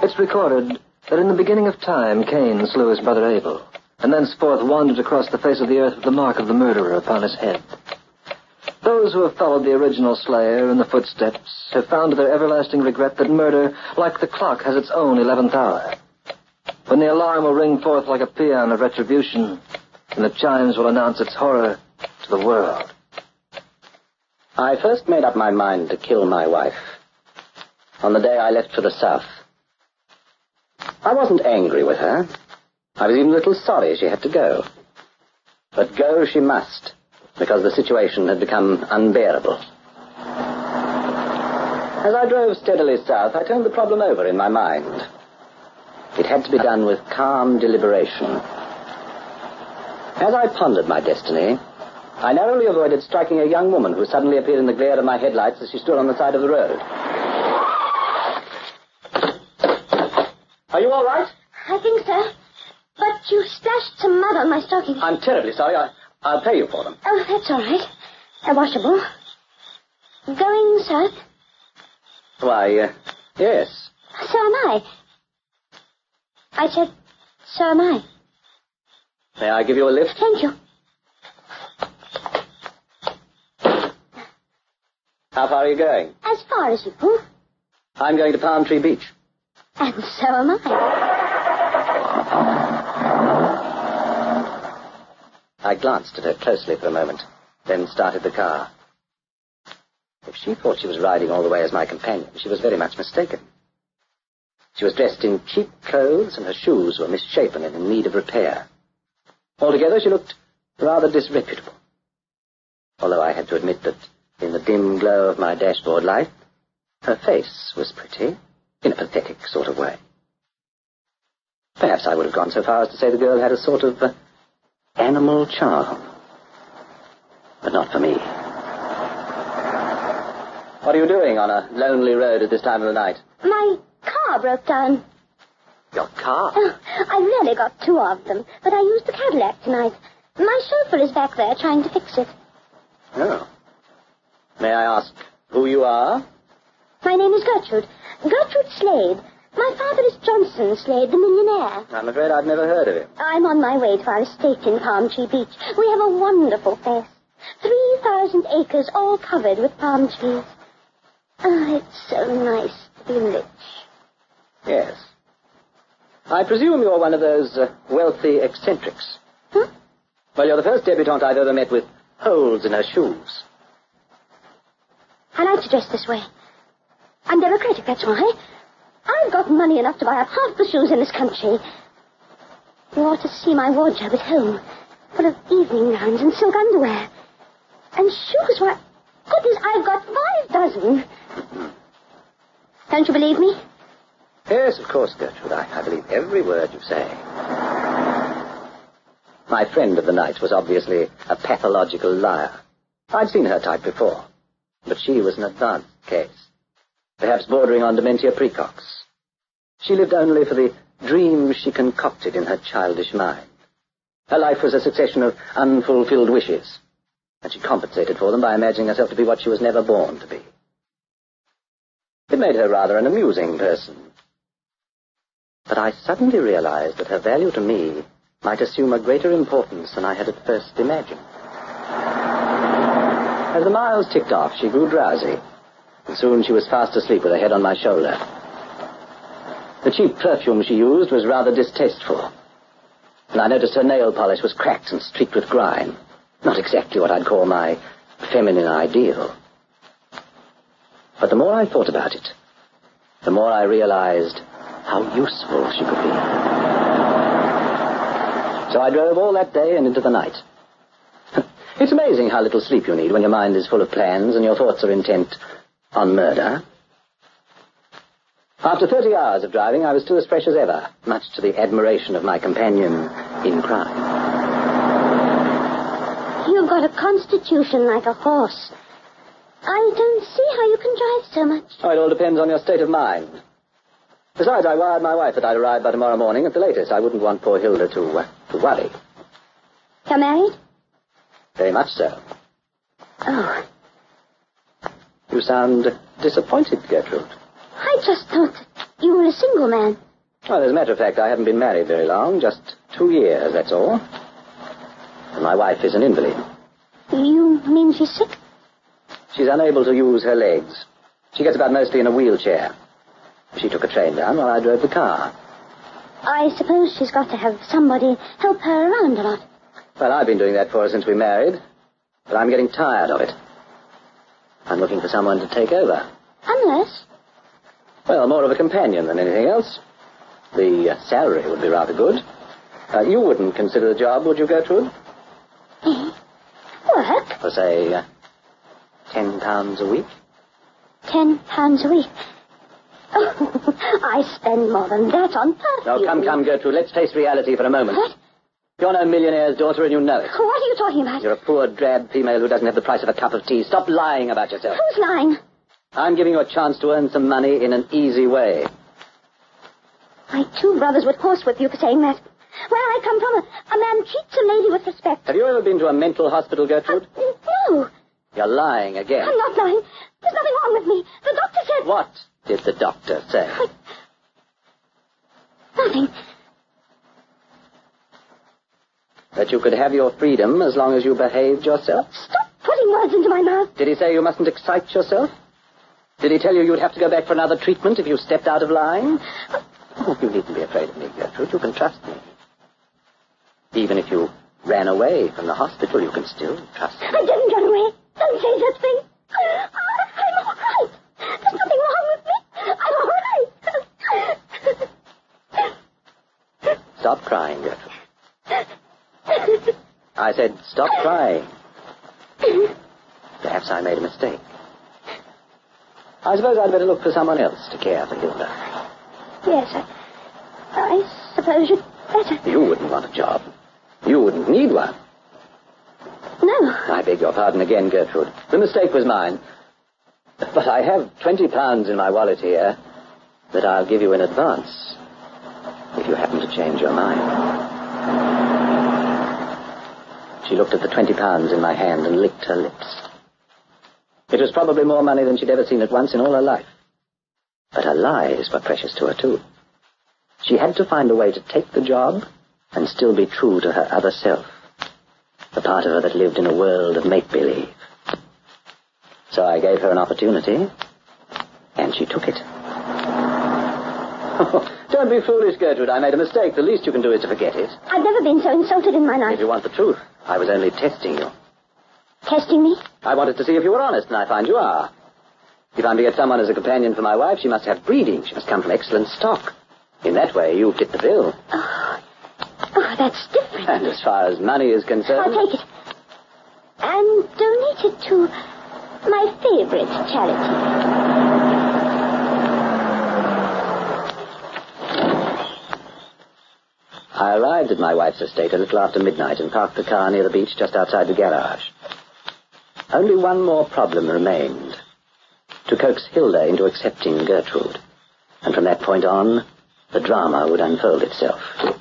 It's recorded that in the beginning of time, Cain slew his brother Abel, and thenceforth wandered across the face of the earth with the mark of the murderer upon his head. Those who have followed the original slayer in the footsteps have found to their everlasting regret that murder, like the clock, has its own 11th hour, when the alarm will ring forth like a paean of retribution, and the chimes will announce its horror to the world. I first made up my mind to kill my wife on the day I left for the South. I wasn't angry with her. I was even a little sorry she had to go. But go she must, because the situation had become unbearable. As I drove steadily south, I turned the problem over in my mind. It had to be done with calm deliberation. As I pondered my destiny, I narrowly avoided striking a young woman who suddenly appeared in the glare of my headlights as she stood on the side of the road. Are you all right? I think so. But you splashed some mud on my stockings. I'm terribly sorry. I'll pay you for them. Oh, that's all right. They're washable. Going south? Why, yes. So am I. I said, so am I. May I give you a lift? Thank you. How far are you going? As far as you. I'm going to Palm Tree Beach. And so am I. I glanced at her closely for a moment, then started the car. If she thought she was riding all the way as my companion, she was very much mistaken. She was dressed in cheap clothes, and her shoes were misshapen and in need of repair. Altogether, she looked rather disreputable. Although I had to admit that, in the dim glow of my dashboard light, her face was pretty, in a pathetic sort of way. Perhaps I would have gone so far as to say the girl had a sort of animal charm. But not for me. What are you doing on a lonely road at this time of the night? My car broke down. Your car? Oh, I really got two of them, but I used the Cadillac tonight. My chauffeur is back there trying to fix it. Oh. May I ask who you are? My name is Gertrude. Gertrude Slade. My father is Johnson Slade, the millionaire. I'm afraid I've never heard of him. I'm on my way to our estate in Palm Tree Beach. We have a wonderful place. 3,000 acres all covered with palm trees. Oh, it's so nice to be rich. Yes. I presume you're one of those wealthy eccentrics. Huh? Well, you're the first debutante I've ever met with holes in her shoes. I like to dress this way. I'm democratic, that's why. I've got money enough to buy up half the shoes in this country. You ought to see my wardrobe at home, full of evening gowns and silk underwear. And shoes, why, goodness, I've got 5 dozen. Don't you believe me? Yes, of course, Gertrude. I believe every word you say. My friend of the night was obviously a pathological liar. I'd seen her type before, but she was an advanced case, perhaps bordering on dementia precox. She lived only for the dreams she concocted in her childish mind. Her life was a succession of unfulfilled wishes, and she compensated for them by imagining herself to be what she was never born to be. It made her rather an amusing person. But I suddenly realized that her value to me might assume a greater importance than I had at first imagined. As the miles ticked off, she grew drowsy, and soon she was fast asleep with her head on my shoulder. The cheap perfume she used was rather distasteful, and I noticed her nail polish was cracked and streaked with grime. Not exactly what I'd call my feminine ideal. But the more I thought about it, the more I realized how useful she could be. So I drove all that day and into the night. It's amazing how little sleep you need when your mind is full of plans and your thoughts are intent on murder. After 30 hours of driving, I was still as fresh as ever, much to the admiration of my companion in crime. You've got a constitution like a horse. I don't see how you can drive so much. Oh, it all depends on your state of mind. Besides, I wired my wife that I'd arrive by tomorrow morning at the latest. I wouldn't want poor Hilda to worry. You're married? Very much so. Oh. You sound disappointed, Gertrude. I just thought that You were a single man. Well, as a matter of fact, I haven't been married very long, just 2 years, that's all. And my wife is an invalid. You mean she's sick? She's unable to use her legs. She gets about mostly in a wheelchair. She took a train down while I drove the car. I suppose she's got to have somebody help her around a lot. Well, I've been doing that for her since we married, but I'm getting tired of it. I'm looking for someone to take over. Unless? Well, more of a companion than anything else. The salary would be rather good. You wouldn't consider the job, would you, Gertrude? Me? Work? For, say, £10 a week? £10 a week? Oh, I spend more than that on perfume. Oh, come, Gertrude. Let's face reality for a moment. What? You're no millionaire's daughter, and you know it. What are you talking about? You're a poor, drab female who doesn't have the price of a cup of tea. Stop lying about yourself. Who's lying? I'm giving you a chance to earn some money in an easy way. My 2 brothers would horsewhip you for saying that. Where I come from, a man treats a lady with respect. Have you ever been to a mental hospital, Gertrude? No. You're lying again. I'm not lying. There's nothing wrong with me. The doctor said... What did the doctor say? Nothing. That you could have your freedom as long as you behaved yourself? Stop putting words into my mouth. Did he say you mustn't excite yourself? Did he tell you you'd have to go back for another treatment if you stepped out of line? Oh, you needn't be afraid of me, Gertrude. You can trust me. Even if you ran away from the hospital, you can still trust me. I didn't run away. Don't say such thing. I'm all right. There's nothing wrong with me. I'm all right. Stop crying, Gertrude. I said, stop crying. Perhaps I made a mistake. I suppose I'd better look for someone else to care for Hilda. Yes, I suppose you'd better. You wouldn't want a job. You wouldn't need one. No. I beg your pardon again, Gertrude. The mistake was mine. But I have £20 in my wallet here that I'll give you in advance if you happen to change your mind. She looked at the £20 in my hand and licked her lips. It was probably more money than she'd ever seen at once in all her life. But her lies were precious to her, too. She had to find a way to take the job and still be true to her other self, the part of her that lived in a world of make-believe. So I gave her an opportunity, and she took it. Oh, don't be foolish, Gertrude. I made a mistake. The least you can do is to forget it. I've never been so insulted in my life. If you want the truth, I was only testing you. Testing me? I wanted to see if you were honest, and I find you are. If I'm to get someone as a companion for my wife, she must have breeding. She must come from excellent stock. In that way, you fit the bill. Oh, that's different. And as far as money is concerned... I'll take it. And donate it to my favorite charity. I arrived at my wife's estate a little after midnight and parked the car near the beach just outside the garage. Only one more problem remained. To coax Hilda into accepting Gertrude. And from that point on, the drama would unfold itself.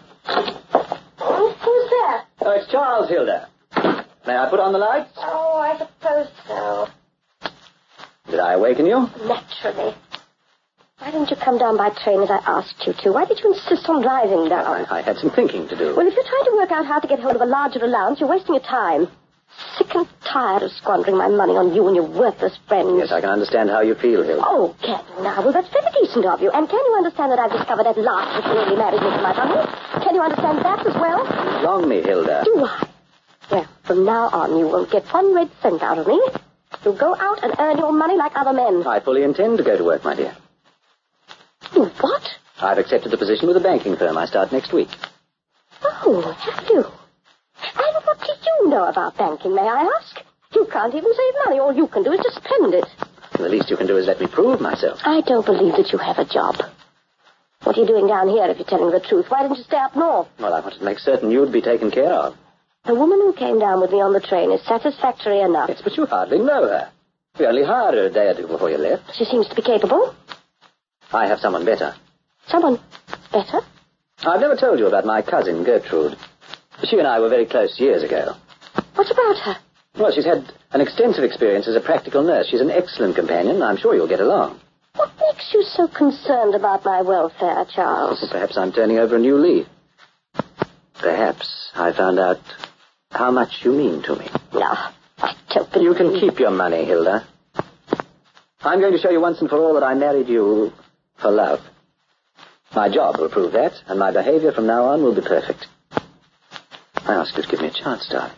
Who's there? Oh, it's Charles, Hilda. May I put on the lights? Oh, I suppose so. Did I awaken you? Naturally. Why didn't you come down by train as I asked you to? Why did you insist on driving down? I had some thinking to do. Well, if you're trying to work out how to get hold of a larger allowance, you're wasting your time. Sick and tired of squandering my money on you and your worthless friends. Yes, I can understand how you feel, Hilda. Oh, can you now? Well, that's very decent of you. And can you understand that I've discovered at last that you really married me for my money? Can you understand that as well? You wrong me, Hilda. Do I? Well, from now on, you won't get 1 red cent out of me. You'll go out and earn your money like other men. I fully intend to go to work, my dear. You what? I've accepted the position with a banking firm. I start next week. Oh, have you? And what do you know about banking, may I ask? You can't even save money. All you can do is to spend it. The least you can do is let me prove myself. I don't believe that you have a job. What are you doing down here, if you're telling the truth? Why didn't you stay up north? Well, I wanted to make certain you'd be taken care of. The woman who came down with me on the train is satisfactory enough. Yes, but you hardly know her. We only hired her a day or two before you left. She seems to be capable. I have someone better. Someone better? I've never told you about my cousin, Gertrude. She and I were very close years ago. What about her? Well, she's had an extensive experience as a practical nurse. She's an excellent companion. I'm sure you'll get along. What makes you so concerned about my welfare, Charles? Perhaps I'm turning over a new leaf. Perhaps I found out how much you mean to me. No, I don't believe... You can keep your money, Hilda. I'm going to show you once and for all that I married you for love. My job will prove that, and my behavior from now on will be perfect. I ask you to give me a chance, darling.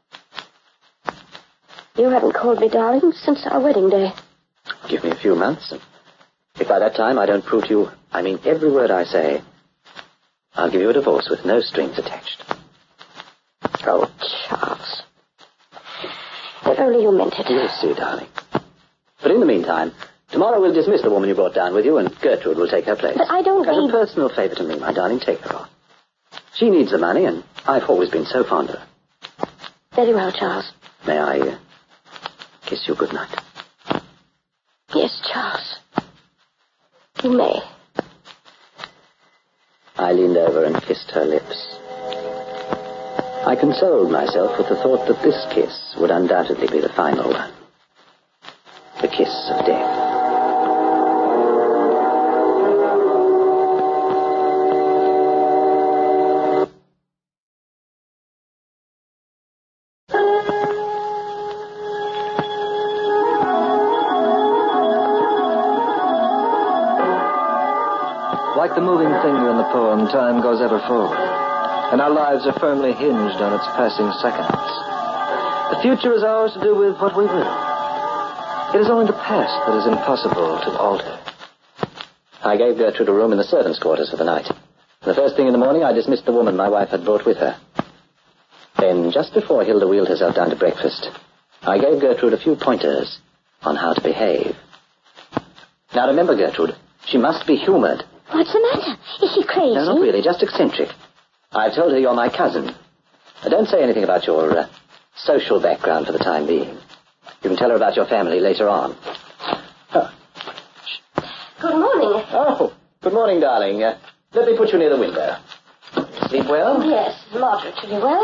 You haven't called me darling since our wedding day. Give me a few months, and if by that time I don't prove to you I mean every word I say, I'll give you a divorce with no strings attached. Oh, Charles. If only you meant it. You'll see, darling. But in the meantime, tomorrow we'll dismiss the woman you brought down with you, and Gertrude will take her place. But I don't As need... a personal favor to me, my darling, take her on. She needs the money, and I've always been so fond of her. Very well, Charles. May I kiss you good night? Yes, Charles. You may. I leaned over and kissed her lips. I consoled myself with the thought that this kiss would undoubtedly be the final one. The kiss of death. Like the moving finger in the poem, time goes ever forward, and our lives are firmly hinged on its passing seconds. The future is ours to do with what we will. It is only the past that is impossible to alter. I gave Gertrude a room in the servants' quarters for the night. The first thing in the morning, I dismissed the woman my wife had brought with her. Then, just before Hilda wheeled herself down to breakfast, I gave Gertrude a few pointers on how to behave. Now remember, Gertrude, she must be humored. What's the matter? Is she crazy? No, not really, just eccentric. I've told her you're my cousin. Now, don't say anything about your social background for the time being. You can tell her about your family later on. Oh. Good morning. Oh, good morning, darling. Let me put you near the window. Sleep well? Yes, moderately well.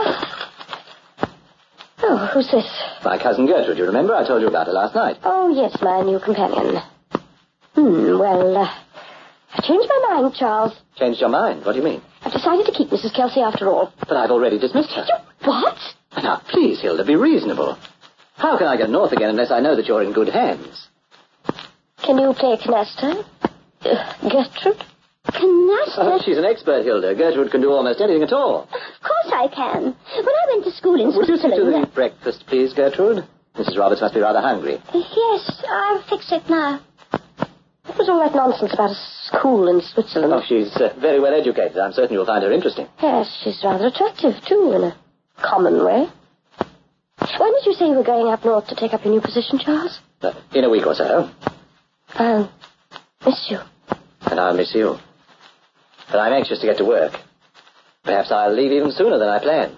Oh, who's this? My cousin Gertrude, you remember? I told you about her last night. Oh, yes, my new companion. Well, I changed my mind, Charles. Changed your mind? What do you mean? I've decided to keep Mrs. Kelsey after all. But I've already dismissed her. What? Now, please, Hilda, be reasonable. How can I get north again unless I know that you're in good hands? Can you play canasta? Gertrude? Canasta? Oh, she's an expert, Hilda. Gertrude can do almost anything at all. Of course I can. When I went to school in Would you sit Switzerland... to the breakfast, please, Gertrude? Mrs. Roberts must be rather hungry. Yes, I'll fix it now. What was all that nonsense about a school in Switzerland? Oh, she's very well educated. I'm certain you'll find her interesting. Yes, she's rather attractive, too, in a common way. When did you say you were going up north to take up your new position, Charles? In a week or so. I'll miss you. And I'll miss you. But I'm anxious to get to work. Perhaps I'll leave even sooner than I planned.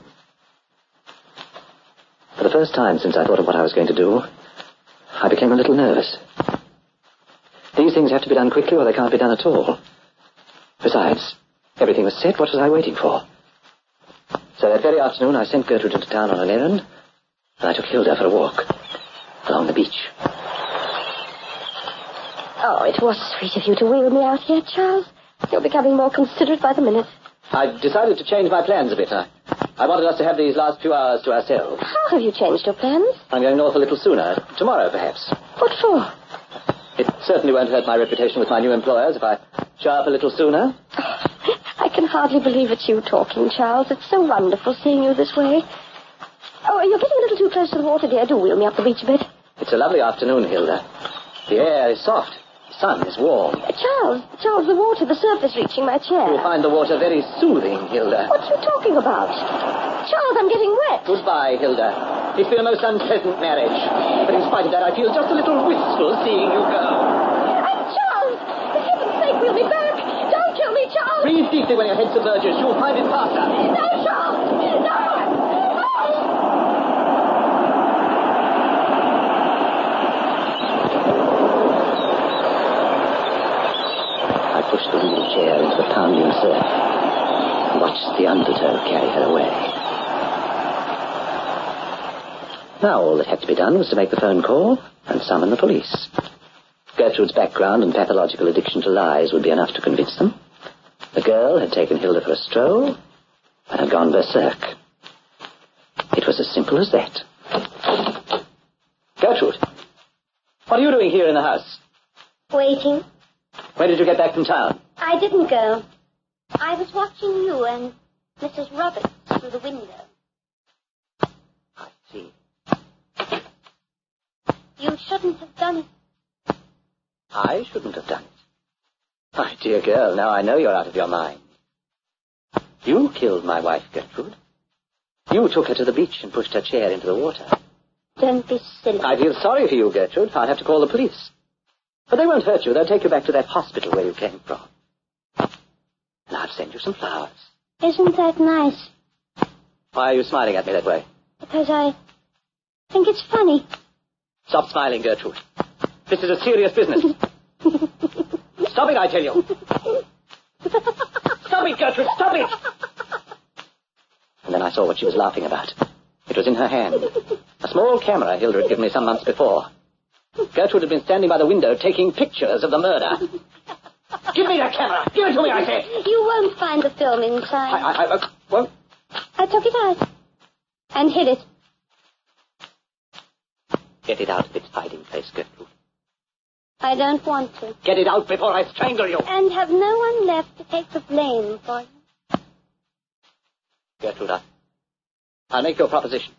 For the first time since I thought of what I was going to do, I became a little nervous. These things have to be done quickly or they can't be done at all. Besides, everything was set. What was I waiting for? So that very afternoon I sent Gertrude into town on an errand, and I took Hilda for a walk along the beach. Oh, it was sweet of you to wheel me out here, Charles. You're becoming more considerate by the minute. I've decided to change my plans a bit. I wanted us to have these last few hours to ourselves. How have you changed your plans? I'm going north a little sooner. Tomorrow, perhaps. What for? It certainly won't hurt my reputation with my new employers if I show up a little sooner. I can hardly believe it's you talking, Charles. It's so wonderful seeing you this way. Oh, you're getting a little too close to the water, dear. Do wheel me up the beach a bit. It's a lovely afternoon, Hilda. The air is soft. The sun is warm. Charles, the water, the surface reaching my chair. You'll find the water very soothing, Hilda. What are you talking about? Charles, I'm getting wet. Goodbye, Hilda. It's been a most unpleasant marriage. But in spite of that, I feel just a little wistful seeing you go. Charles, for heaven's sake, wheel me back. Don't kill me, Charles. Breathe deeply when your head submerges. You'll find it faster. No, Charles. No. I pushed the wheelchair into the pounding surf and watched the undertow carry her away. Now all that had to be done was to make the phone call and summon the police. Gertrude's background and pathological addiction to lies would be enough to convince them. The girl had taken Hilda for a stroll and had gone berserk. It was as simple as that. Gertrude, what are you doing here in the house? Waiting. When did you get back from town? I didn't go. I was watching you and Mrs. Roberts through the window. I see. You shouldn't have done it. I shouldn't have done it. My dear girl, now I know you're out of your mind. You killed my wife, Gertrude. You took her to the beach and pushed her chair into the water. Don't be silly. I feel sorry for you, Gertrude. I'll have to call the police. But they won't hurt you. They'll take you back to that hospital where you came from. And I'll send you some flowers. Isn't that nice? Why are you smiling at me that way? Because I think it's funny. Stop smiling, Gertrude. This is a serious business. Stop it, I tell you. Stop it, Gertrude, stop it! And then I saw what she was laughing about. It was in her hand. A small camera Hilda had given me some months before. Gertrude had been standing by the window taking pictures of the murder. Give me that camera! Give it to me, I said! You won't find the film inside. I won't. I took it out and hid it. Get it out of its hiding place, Gertrude. I don't want to. Get it out before I strangle you. And have no one left to take the blame for you. Gertrude, I'll make you a proposition.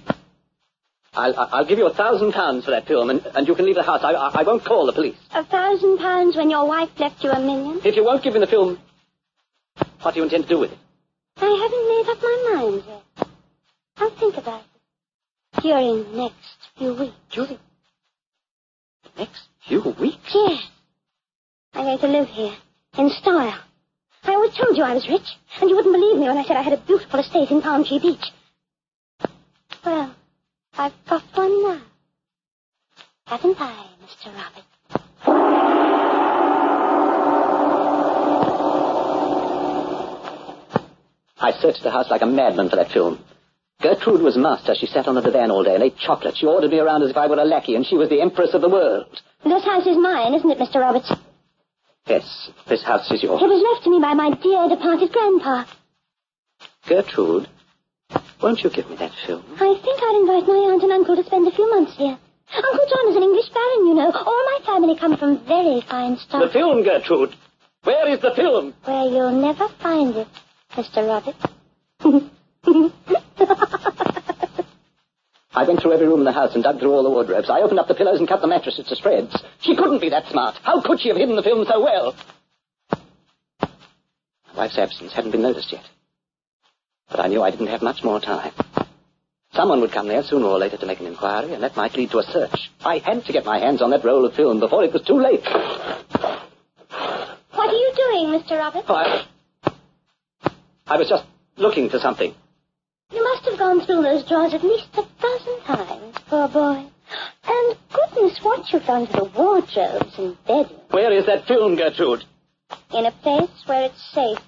I'll give you £1,000 for that film, and you can leave the house. I won't call the police. £1,000 when your wife left you $1 million? If you won't give me the film, what do you intend to do with it? I haven't made up my mind yet. I'll think about it during the next few weeks. Julie? The next few weeks? Yes. I'm going to live here, in style. I always told you I was rich, and you wouldn't believe me when I said I had a beautiful estate in Palm Tree Beach. Well, I've got one now. Haven't I, Mr. Roberts? I searched the house like a madman for that film. Gertrude was master. She sat on the divan all day and ate chocolate. She ordered me around as if I were a lackey, and she was the empress of the world. This house is mine, isn't it, Mr. Roberts? Yes, this house is yours. It was left to me by my dear departed grandpa. Gertrude, won't you give me that film? I think I'll invite my aunt and uncle to spend a few months here. Uncle John is an English baron, you know. All my family come from very fine stuff. The film, Gertrude. Where is the film? Where you'll never find it, Mr. Roberts. I went through every room in the house and dug through all the wardrobes. I opened up the pillows and cut the mattresses to shreds. She couldn't be that smart. How could she have hidden the film so well? My wife's absence hadn't been noticed yet. But I knew I didn't have much more time. Someone would come there sooner or later to make an inquiry, and that might lead to a search. I had to get my hands on that roll of film before it was too late. What are you doing, Mr. Roberts? Oh, I was just looking for something. You must have gone through those drawers at least 1,000 times, poor boy. And goodness, what you've done to the wardrobes and bedrooms. Where is that film, Gertrude? In a place where it's safe.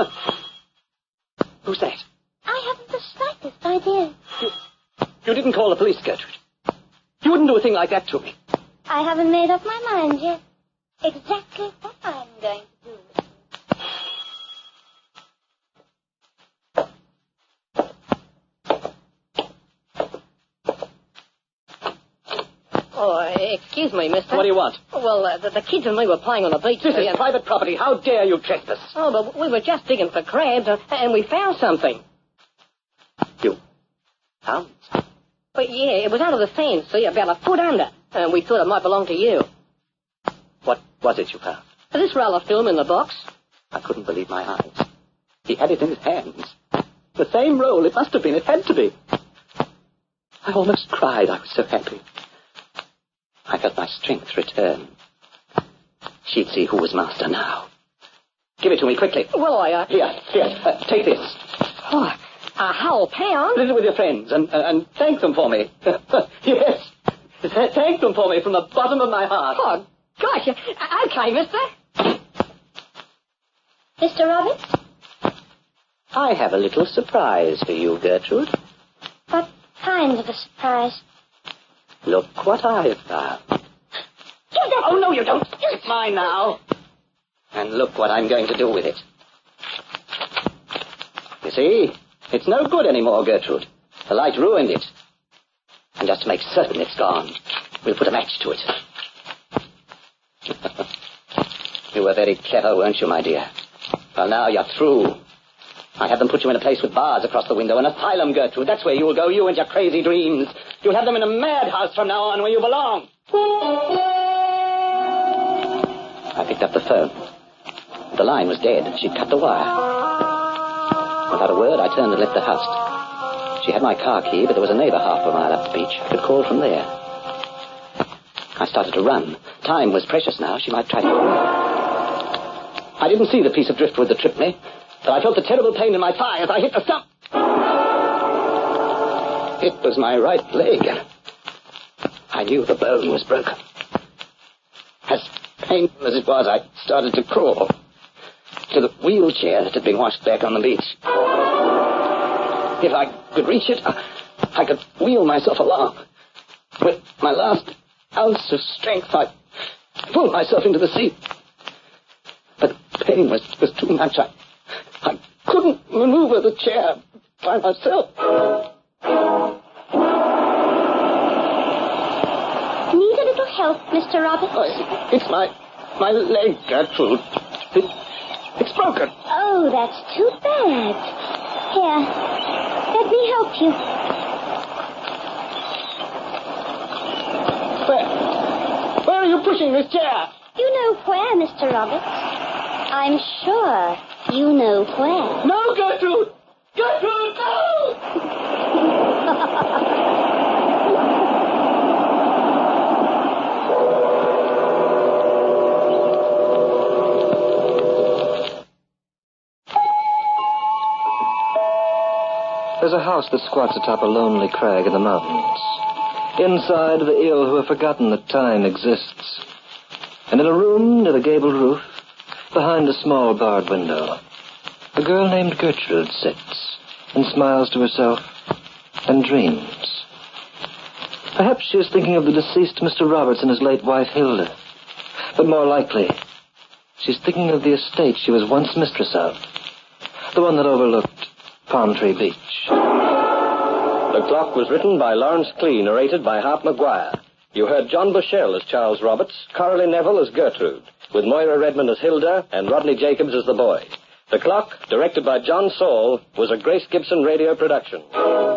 Who's that? I haven't the slightest idea. You didn't call the police, Gertrude. You wouldn't do a thing like that to me. I haven't made up my mind yet. Exactly what I'm going to do. Oh, excuse me, mister. What do you want? Well, the kids and me were playing on the beach. This is private property. How dare you trespass? Oh, but we were just digging for crabs, and we found something. You found something? But yeah, it was under the fence, see, about a foot under. And we thought it might belong to you. What was it you found? This roll of film in the box. I couldn't believe my eyes. He had it in his hands. The same roll. It must have been. It had to be. I almost cried. I was so happy. I felt my strength return. She'd see who was master now. Give it to me quickly. Well, Here, take this. Oh, a whole pound? Split it with your friends and thank them for me. Yes. Thank them for me from the bottom of my heart. Oh, gosh. Okay, mister. Mr. Roberts? I have a little surprise for you, Gertrude. What kind of a surprise? Look what I have found. Give that Oh, no, you don't. It's mine now. And look what I'm going to do with it. You see, it's no good anymore, Gertrude. The light ruined it. And just to make certain it's gone, we'll put a match to it. You were very clever, weren't you, my dear? Well, now you're through. I have them put you in a place with bars across the window, an asylum, Gertrude. That's where you'll go, you and your crazy dreams. You'll have them in a madhouse from now on where you belong. I picked up the phone. The line was dead. She'd cut the wire. Without a word, I turned and left the house. She had my car key, but there was a neighbor half a mile up the beach. I could call from there. I started to run. Time was precious now. She might try to run. I didn't see the piece of driftwood that tripped me, but I felt the terrible pain in my thigh as I hit the stump. It was my right leg. I knew the bone was broken. As painful as it was, I started to crawl to the wheelchair that had been washed back on the beach. If I could reach it, I could wheel myself along. With my last ounce of strength, I pulled myself into the seat. But the pain was too much. I couldn't maneuver the chair by myself. Need a little help, Mr. Roberts? Oh, it's my leg, Gertrude. It's broken. Oh, that's too bad. Here, let me help you. Where are you pushing this chair? You know where, Mr. Roberts. I'm sure you know where. No, Gertrude! Gertrude, no! There's a house that squats atop a lonely crag in the mountains. Inside are the ill who have forgotten that time exists. And in a room near the gabled roof, behind a small barred window, a girl named Gertrude sits and smiles to herself and dreams. Perhaps she is thinking of the deceased Mr. Roberts and his late wife Hilda. But more likely, she's thinking of the estate she was once mistress of, the one that overlooked Palm Tree Beach. The Clock was written by Lawrence Klee, narrated by Hart McGuire. You heard John Bushell as Charles Roberts, Coralie Neville as Gertrude, with Moira Redmond as Hilda and Rodney Jacobs as the boy. The Clock, directed by John Saul, was a Grace Gibson radio production.